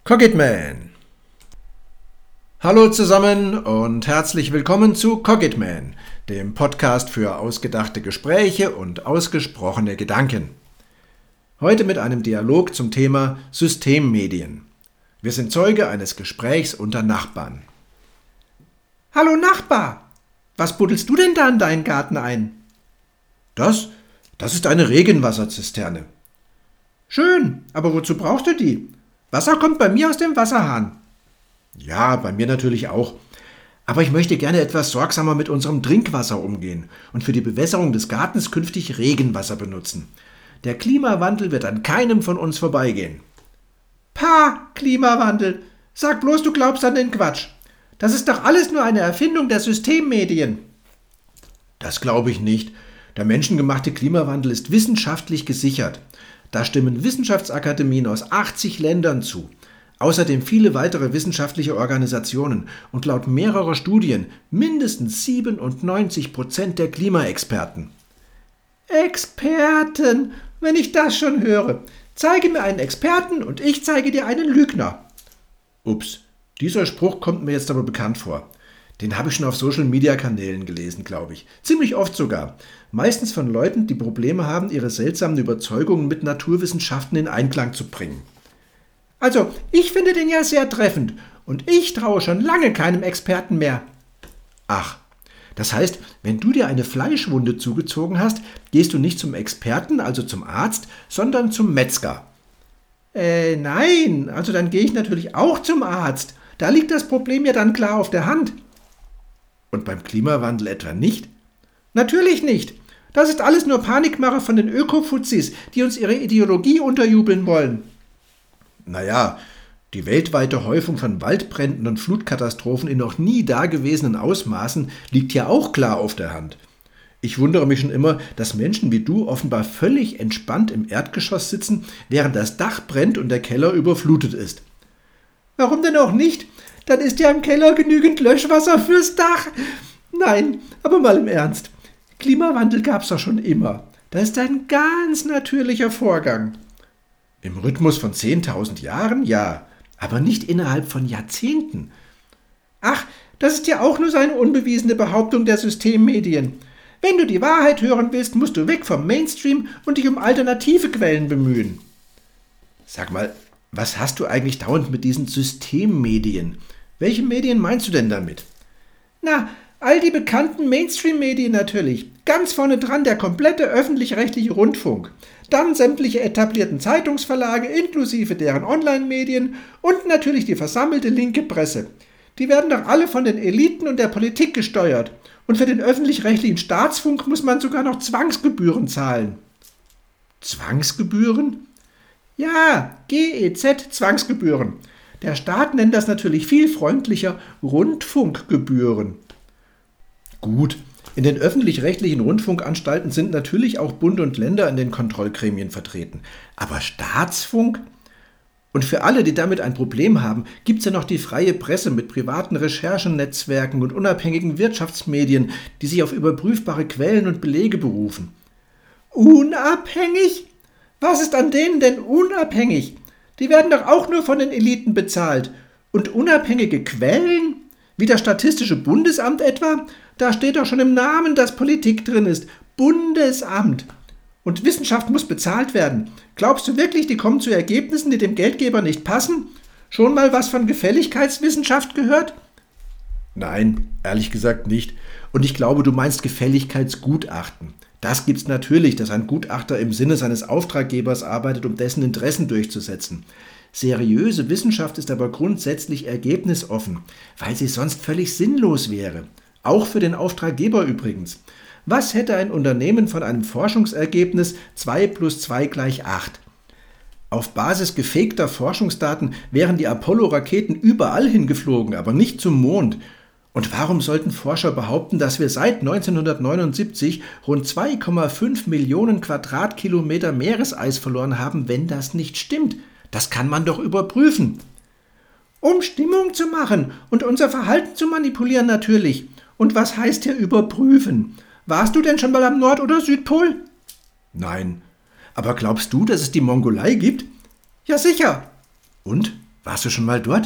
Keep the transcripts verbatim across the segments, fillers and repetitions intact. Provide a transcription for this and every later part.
Cockitman. Hallo zusammen und herzlich willkommen zu Cockitman, dem Podcast für ausgedachte Gespräche und ausgesprochene Gedanken. Heute mit einem Dialog zum Thema Systemmedien. Wir sind Zeuge eines Gesprächs unter Nachbarn. Hallo Nachbar, was buddelst du denn da in deinen Garten ein? Das, das ist eine Regenwasserzisterne. Schön, aber wozu brauchst du die? Wasser kommt bei mir aus dem Wasserhahn. Ja, bei mir natürlich auch. Aber ich möchte gerne etwas sorgsamer mit unserem Trinkwasser umgehen und für die Bewässerung des Gartens künftig Regenwasser benutzen. Der Klimawandel wird an keinem von uns vorbeigehen. Pah, Klimawandel. Sag bloß, du glaubst an den Quatsch. Das ist doch alles nur eine Erfindung der Systemmedien. Das glaube ich nicht. Der menschengemachte Klimawandel ist wissenschaftlich gesichert. Da stimmen Wissenschaftsakademien aus achtzig Ländern zu. Außerdem viele weitere wissenschaftliche Organisationen und laut mehrerer Studien mindestens siebenundneunzig Prozent der Klimaexperten. Experten, wenn ich das schon höre. Zeige mir einen Experten und ich zeige dir einen Lügner. Ups, dieser Spruch kommt mir jetzt aber bekannt vor. Den habe ich schon auf Social-Media-Kanälen gelesen, glaube ich. Ziemlich oft sogar. Meistens von Leuten, die Probleme haben, ihre seltsamen Überzeugungen mit Naturwissenschaften in Einklang zu bringen. Also, ich finde den ja sehr treffend und ich traue schon lange keinem Experten mehr. Ach, das heißt, wenn du dir eine Fleischwunde zugezogen hast, gehst du nicht zum Experten, also zum Arzt, sondern zum Metzger. Äh, nein, also dann gehe ich natürlich auch zum Arzt. Da liegt das Problem ja dann klar auf der Hand. Und beim Klimawandel etwa nicht? Natürlich nicht. Das ist alles nur Panikmache von den Öko-Fuzis, die uns ihre Ideologie unterjubeln wollen. Naja, die weltweite Häufung von Waldbränden und Flutkatastrophen in noch nie dagewesenen Ausmaßen liegt ja auch klar auf der Hand. Ich wundere mich schon immer, dass Menschen wie du offenbar völlig entspannt im Erdgeschoss sitzen, während das Dach brennt und der Keller überflutet ist. Warum denn auch nicht? Dann ist ja im Keller genügend Löschwasser fürs Dach. Nein, aber mal im Ernst. Klimawandel gab's doch schon immer. Das ist ein ganz natürlicher Vorgang. Im Rhythmus von zehntausend Jahren, ja, aber nicht innerhalb von Jahrzehnten. Ach, das ist ja auch nur so eine unbewiesene Behauptung der Systemmedien. Wenn du die Wahrheit hören willst, musst du weg vom Mainstream und dich um alternative Quellen bemühen. Sag mal, was hast du eigentlich dauernd mit diesen Systemmedien? Welche Medien meinst du denn damit? Na, all die bekannten Mainstream-Medien natürlich. Ganz vorne dran der komplette öffentlich-rechtliche Rundfunk. Dann sämtliche etablierten Zeitungsverlage inklusive deren Online-Medien und natürlich die versammelte linke Presse. Die werden doch alle von den Eliten und der Politik gesteuert. Und für den öffentlich-rechtlichen Staatsfunk muss man sogar noch Zwangsgebühren zahlen. Zwangsgebühren? Ja, G E Z, Zwangsgebühren. Der Staat nennt das natürlich viel freundlicher Rundfunkgebühren. Gut, in den öffentlich-rechtlichen Rundfunkanstalten sind natürlich auch Bund und Länder in den Kontrollgremien vertreten. Aber Staatsfunk? Und für alle, die damit ein Problem haben, gibt es ja noch die freie Presse mit privaten Recherchenetzwerken und unabhängigen Wirtschaftsmedien, die sich auf überprüfbare Quellen und Belege berufen. Unabhängig? Was ist an denen denn unabhängig? Die werden doch auch nur von den Eliten bezahlt. Und unabhängige Quellen? Wie das Statistische Bundesamt etwa? Da steht doch schon im Namen, dass Politik drin ist. Bundesamt. Und Wissenschaft muss bezahlt werden. Glaubst du wirklich, die kommen zu Ergebnissen, die dem Geldgeber nicht passen? Schon mal was von Gefälligkeitswissenschaft gehört? Nein, ehrlich gesagt nicht. Und ich glaube, du meinst Gefälligkeitsgutachten. Das gibt's natürlich, dass ein Gutachter im Sinne seines Auftraggebers arbeitet, um dessen Interessen durchzusetzen. Seriöse Wissenschaft ist aber grundsätzlich ergebnisoffen, weil sie sonst völlig sinnlos wäre. Auch für den Auftraggeber übrigens. Was hätte ein Unternehmen von einem Forschungsergebnis zwei plus zwei gleich acht? Auf Basis gefakter Forschungsdaten wären die Apollo-Raketen überall hingeflogen, aber nicht zum Mond. Und warum sollten Forscher behaupten, dass wir seit neunzehnhundertneunundsiebzig rund zwei Komma fünf Millionen Quadratkilometer Meereseis verloren haben, wenn das nicht stimmt? Das kann man doch überprüfen. Um Stimmung zu machen und unser Verhalten zu manipulieren natürlich. Und was heißt hier überprüfen? Warst du denn schon mal am Nord- oder Südpol? Nein. Aber glaubst du, dass es die Mongolei gibt? Ja, sicher. Und? Warst du schon mal dort?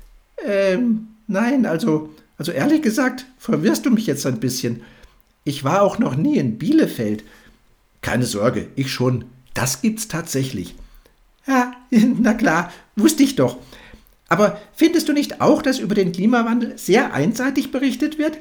Ähm, nein, also, also ehrlich gesagt, verwirrst du mich jetzt ein bisschen. Ich war auch noch nie in Bielefeld. Keine Sorge, ich schon. Das gibt's tatsächlich. Ja, na klar, wusste ich doch. Aber findest du nicht auch, dass über den Klimawandel sehr einseitig berichtet wird?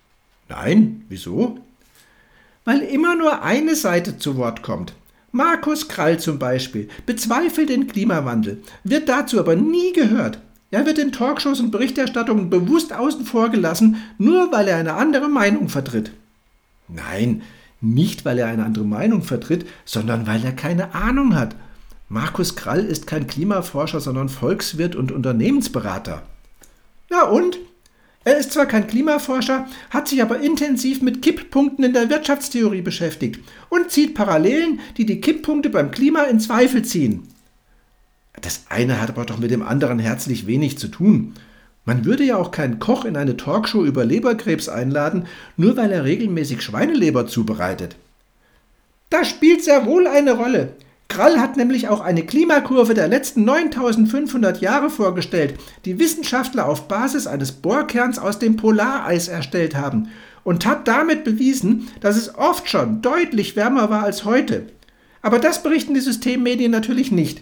Nein, wieso? Weil immer nur eine Seite zu Wort kommt. Markus Krall zum Beispiel bezweifelt den Klimawandel, wird dazu aber nie gehört. Er wird in Talkshows und Berichterstattungen bewusst außen vor gelassen, nur weil er eine andere Meinung vertritt. Nein, nicht weil er eine andere Meinung vertritt, sondern weil er keine Ahnung hat. Markus Krall ist kein Klimaforscher, sondern Volkswirt und Unternehmensberater. Ja und? Er ist zwar kein Klimaforscher, hat sich aber intensiv mit Kipppunkten in der Wirtschaftstheorie beschäftigt und zieht Parallelen, die die Kipppunkte beim Klima in Zweifel ziehen. Das eine hat aber doch mit dem anderen herzlich wenig zu tun. Man würde ja auch keinen Koch in eine Talkshow über Leberkrebs einladen, nur weil er regelmäßig Schweineleber zubereitet. Das spielt sehr wohl eine Rolle. Krall hat nämlich auch eine Klimakurve der letzten neuntausendfünfhundert Jahre vorgestellt, die Wissenschaftler auf Basis eines Bohrkerns aus dem Polareis erstellt haben und hat damit bewiesen, dass es oft schon deutlich wärmer war als heute. Aber das berichten die Systemmedien natürlich nicht.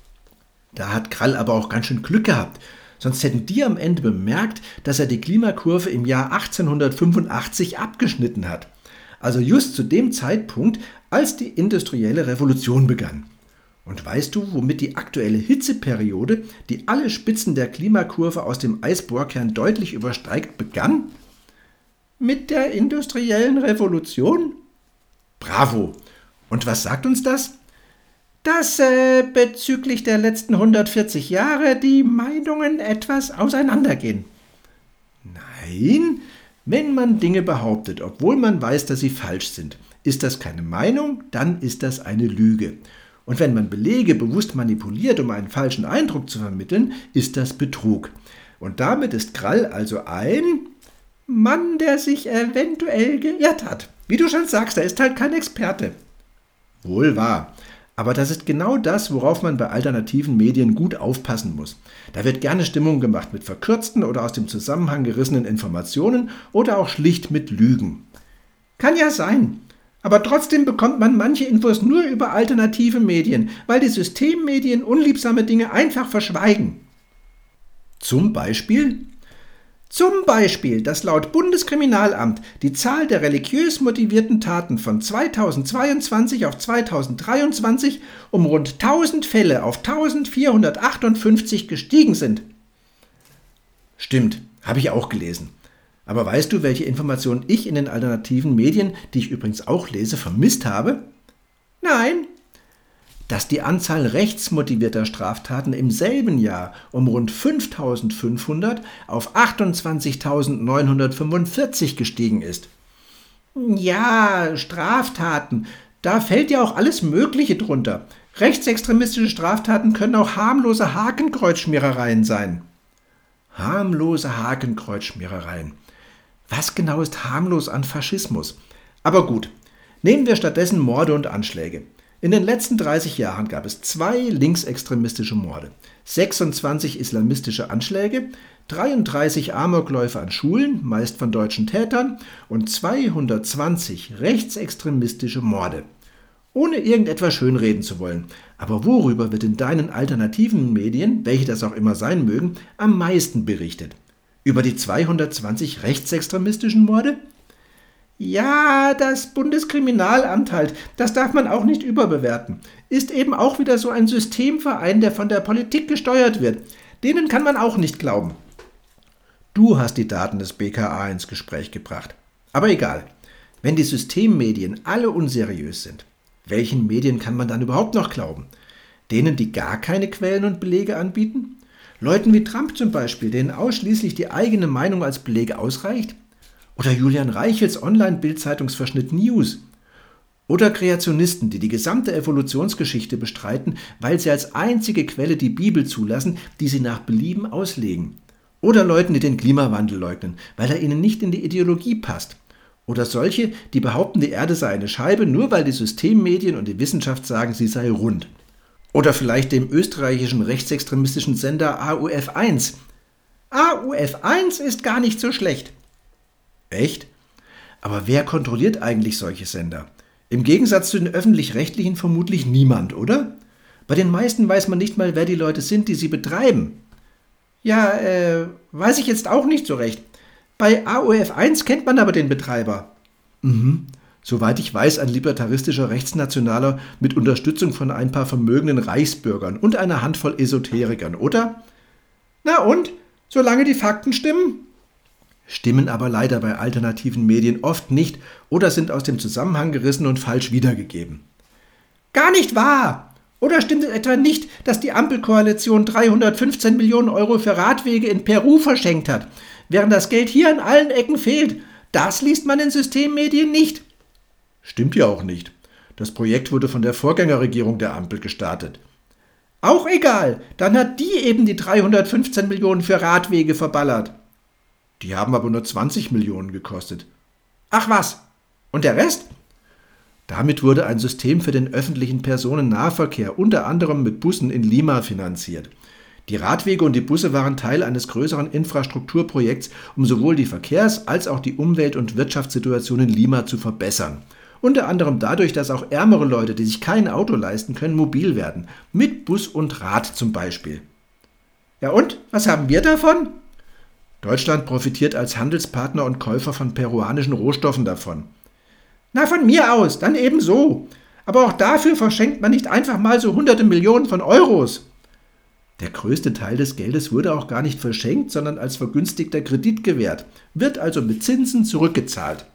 Da hat Krall aber auch ganz schön Glück gehabt. Sonst hätten die am Ende bemerkt, dass er die Klimakurve im Jahr achtzehnhundertfünfundachtzig abgeschnitten hat. Also just zu dem Zeitpunkt, als die industrielle Revolution begann. Und weißt du, womit die aktuelle Hitzeperiode, die alle Spitzen der Klimakurve aus dem Eisbohrkern deutlich übersteigt, begann? Mit der industriellen Revolution? Bravo! Und was sagt uns das? Dass äh, bezüglich der letzten hundertvierzig Jahre die Meinungen etwas auseinandergehen. Nein, wenn man Dinge behauptet, obwohl man weiß, dass sie falsch sind, ist das keine Meinung, dann ist das eine Lüge. Und wenn man Belege bewusst manipuliert, um einen falschen Eindruck zu vermitteln, ist das Betrug. Und damit ist Krall also ein Mann, der sich eventuell geirrt hat. Wie du schon sagst, er ist halt kein Experte. Wohl wahr. Aber das ist genau das, worauf man bei alternativen Medien gut aufpassen muss. Da wird gerne Stimmung gemacht mit verkürzten oder aus dem Zusammenhang gerissenen Informationen oder auch schlicht mit Lügen. Kann ja sein. Aber trotzdem bekommt man manche Infos nur über alternative Medien, weil die Systemmedien unliebsame Dinge einfach verschweigen. Zum Beispiel? Zum Beispiel, dass laut Bundeskriminalamt die Zahl der religiös motivierten Taten von zweitausendzweiundzwanzig auf zweitausenddreiundzwanzig um rund tausend Fälle auf eintausendvierhundertachtundfünfzig gestiegen sind. Stimmt, habe ich auch gelesen. Aber weißt du, welche Informationen ich in den alternativen Medien, die ich übrigens auch lese, vermisst habe? Nein. Dass die Anzahl rechtsmotivierter Straftaten im selben Jahr um rund fünftausendfünfhundert auf achtundzwanzigtausendneunhundertfünfundvierzig gestiegen ist. Ja, Straftaten, da fällt ja auch alles Mögliche drunter. Rechtsextremistische Straftaten können auch harmlose Hakenkreuzschmierereien sein. Harmlose Hakenkreuzschmierereien. Was genau ist harmlos an Faschismus? Aber gut, nehmen wir stattdessen Morde und Anschläge. In den letzten dreißig Jahren gab es zwei linksextremistische Morde, sechsundzwanzig islamistische Anschläge, dreiunddreißig Amokläufe an Schulen, meist von deutschen Tätern, und zweihundertzwanzig rechtsextremistische Morde. Ohne irgendetwas schönreden zu wollen, aber worüber wird in deinen alternativen Medien, welche das auch immer sein mögen, am meisten berichtet? Über die zweihundertzwanzig rechtsextremistischen Morde? Ja, das Bundeskriminalamt halt, das darf man auch nicht überbewerten. Ist eben auch wieder so ein Systemverein, der von der Politik gesteuert wird. Denen kann man auch nicht glauben. Du hast die Daten des B K A ins Gespräch gebracht. Aber egal, wenn die Systemmedien alle unseriös sind, welchen Medien kann man dann überhaupt noch glauben? Denen, die gar keine Quellen und Belege anbieten? Leuten wie Trump zum Beispiel, denen ausschließlich die eigene Meinung als Beleg ausreicht? Oder Julian Reichels Online-Bild-Zeitungsverschnitt News? Oder Kreationisten, die die gesamte Evolutionsgeschichte bestreiten, weil sie als einzige Quelle die Bibel zulassen, die sie nach Belieben auslegen? Oder Leuten, die den Klimawandel leugnen, weil er ihnen nicht in die Ideologie passt? Oder solche, die behaupten, die Erde sei eine Scheibe, nur weil die Systemmedien und die Wissenschaft sagen, sie sei rund? Oder vielleicht dem österreichischen rechtsextremistischen Sender A U F eins. A U F eins ist gar nicht so schlecht. Echt? Aber wer kontrolliert eigentlich solche Sender? Im Gegensatz zu den öffentlich-rechtlichen vermutlich niemand, oder? Bei den meisten weiß man nicht mal, wer die Leute sind, die sie betreiben. Ja, äh, weiß ich jetzt auch nicht so recht. Bei A U F eins kennt man aber den Betreiber. Mhm. Soweit ich weiß, ein libertaristischer Rechtsnationaler mit Unterstützung von ein paar vermögenden Reichsbürgern und einer Handvoll Esoterikern, oder? Na und? Solange die Fakten stimmen? Stimmen aber leider bei alternativen Medien oft nicht oder sind aus dem Zusammenhang gerissen und falsch wiedergegeben. Gar nicht wahr! Oder stimmt es etwa nicht, dass die Ampelkoalition dreihundertfünfzehn Millionen Euro für Radwege in Peru verschenkt hat, während das Geld hier an allen Ecken fehlt? Das liest man in Systemmedien nicht. Stimmt ja auch nicht. Das Projekt wurde von der Vorgängerregierung der Ampel gestartet. Auch egal, dann hat die eben die dreihundertfünfzehn Millionen für Radwege verballert. Die haben aber nur zwanzig Millionen gekostet. Ach was, und der Rest? Damit wurde ein System für den öffentlichen Personennahverkehr unter anderem mit Bussen in Lima finanziert. Die Radwege und die Busse waren Teil eines größeren Infrastrukturprojekts, um sowohl die Verkehrs- als auch die Umwelt- und Wirtschaftssituation in Lima zu verbessern. Unter anderem dadurch, dass auch ärmere Leute, die sich kein Auto leisten können, mobil werden. Mit Bus und Rad zum Beispiel. Ja und? Was haben wir davon? Deutschland profitiert als Handelspartner und Käufer von peruanischen Rohstoffen davon. Na, von mir aus, dann eben so. Aber auch dafür verschenkt man nicht einfach mal so hunderte Millionen von Euros. Der größte Teil des Geldes wurde auch gar nicht verschenkt, sondern als vergünstigter Kredit gewährt, wird also mit Zinsen zurückgezahlt.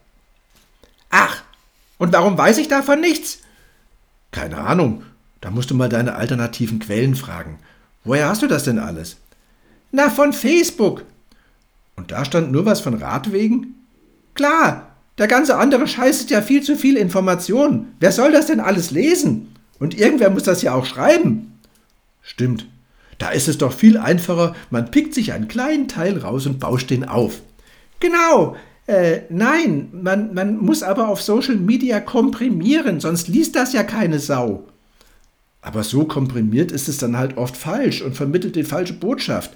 Ach, und warum weiß ich davon nichts? Keine Ahnung, da musst du mal deine alternativen Quellen fragen. Woher hast du das denn alles? Na, von Facebook. Und da stand nur was von Radwegen? Klar, der ganze andere Scheiß ist ja viel zu viel Information. Wer soll das denn alles lesen? Und irgendwer muss das ja auch schreiben. Stimmt. Da ist es doch viel einfacher, man pickt sich einen kleinen Teil raus und bauscht den auf. Genau. Äh, nein, man, man muss aber auf Social Media komprimieren, sonst liest das ja keine Sau. Aber so komprimiert ist es dann halt oft falsch und vermittelt die falsche Botschaft.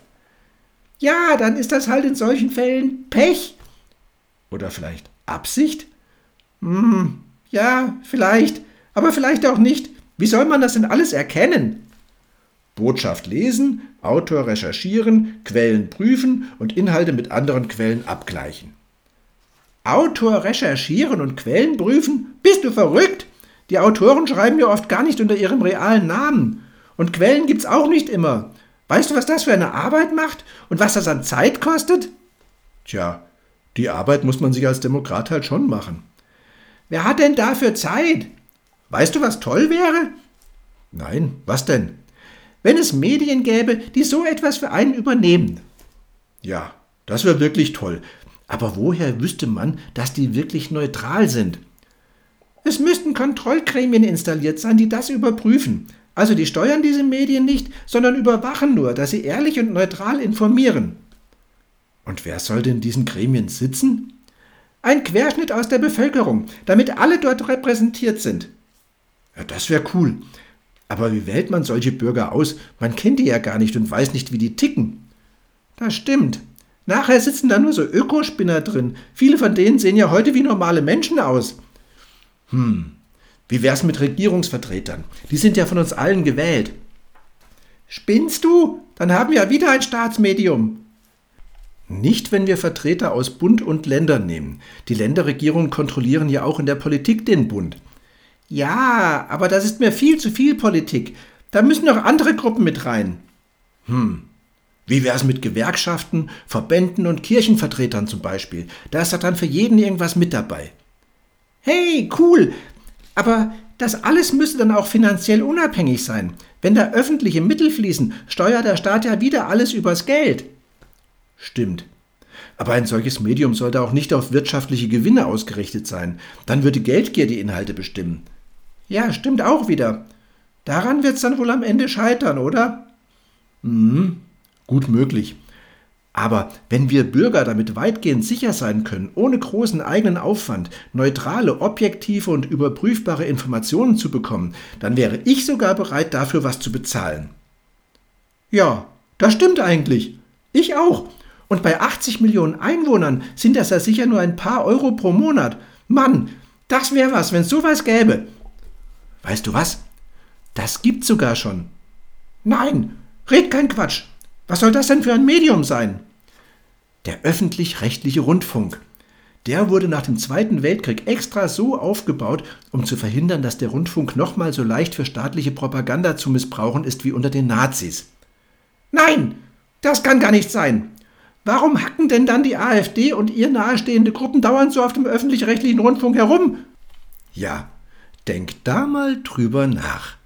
Ja, dann ist das halt in solchen Fällen Pech. Oder vielleicht Absicht? Hm, ja, vielleicht, aber vielleicht auch nicht. Wie soll man das denn alles erkennen? Botschaft lesen, Autor recherchieren, Quellen prüfen und Inhalte mit anderen Quellen abgleichen. Autor recherchieren und Quellen prüfen? Bist du verrückt? Die Autoren schreiben ja oft gar nicht unter ihrem realen Namen. Und Quellen gibt's auch nicht immer. Weißt du, was das für eine Arbeit macht und was das an Zeit kostet? Tja, die Arbeit muss man sich als Demokrat halt schon machen. Wer hat denn dafür Zeit? Weißt du, was toll wäre? Nein, was denn? Wenn es Medien gäbe, die so etwas für einen übernehmen. Ja, das wäre wirklich toll. Aber woher wüsste man, dass die wirklich neutral sind? Es müssten Kontrollgremien installiert sein, die das überprüfen. Also die steuern diese Medien nicht, sondern überwachen nur, dass sie ehrlich und neutral informieren. Und wer soll denn in diesen Gremien sitzen? Ein Querschnitt aus der Bevölkerung, damit alle dort repräsentiert sind. Ja, das wäre cool. Aber wie wählt man solche Bürger aus? Man kennt die ja gar nicht und weiß nicht, wie die ticken. Das stimmt. Nachher sitzen da nur so Ökospinner drin. Viele von denen sehen ja heute wie normale Menschen aus. Hm, wie wär's mit Regierungsvertretern? Die sind ja von uns allen gewählt. Spinnst du? Dann haben wir ja wieder ein Staatsmedium. Nicht, wenn wir Vertreter aus Bund und Ländern nehmen. Die Länderregierungen kontrollieren ja auch in der Politik den Bund. Ja, aber das ist mir viel zu viel Politik. Da müssen noch andere Gruppen mit rein. Hm, wie wär's mit Gewerkschaften, Verbänden und Kirchenvertretern zum Beispiel? Da ist doch dann für jeden irgendwas mit dabei. Hey, cool. Aber das alles müsste dann auch finanziell unabhängig sein. Wenn da öffentliche Mittel fließen, steuert der Staat ja wieder alles übers Geld. Stimmt. Aber ein solches Medium sollte auch nicht auf wirtschaftliche Gewinne ausgerichtet sein. Dann würde Geldgier die Inhalte bestimmen. Ja, stimmt auch wieder. Daran wird's dann wohl am Ende scheitern, oder? Mhm, gut möglich. Aber wenn wir Bürger damit weitgehend sicher sein können, ohne großen eigenen Aufwand neutrale, objektive und überprüfbare Informationen zu bekommen, dann wäre ich sogar bereit, dafür was zu bezahlen. Ja, das stimmt eigentlich. Ich auch. Und bei achtzig Millionen Einwohnern sind das ja sicher nur ein paar Euro pro Monat. Mann, das wäre was, wenn es sowas gäbe. Weißt du was? Das gibt's sogar schon. Nein, red kein Quatsch. Was soll das denn für ein Medium sein? Der öffentlich-rechtliche Rundfunk. Der wurde nach dem Zweiten Weltkrieg extra so aufgebaut, um zu verhindern, dass der Rundfunk nochmal so leicht für staatliche Propaganda zu missbrauchen ist wie unter den Nazis. Nein, das kann gar nicht sein. Warum hacken denn dann die AfD und ihr nahestehende Gruppen dauernd so auf dem öffentlich-rechtlichen Rundfunk herum? Ja, denk da mal drüber nach.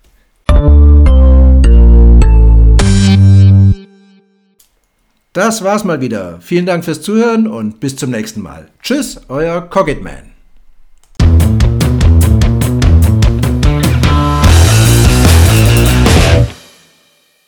Das war's mal wieder. Vielen Dank fürs Zuhören und bis zum nächsten Mal. Tschüss, euer Cocketman.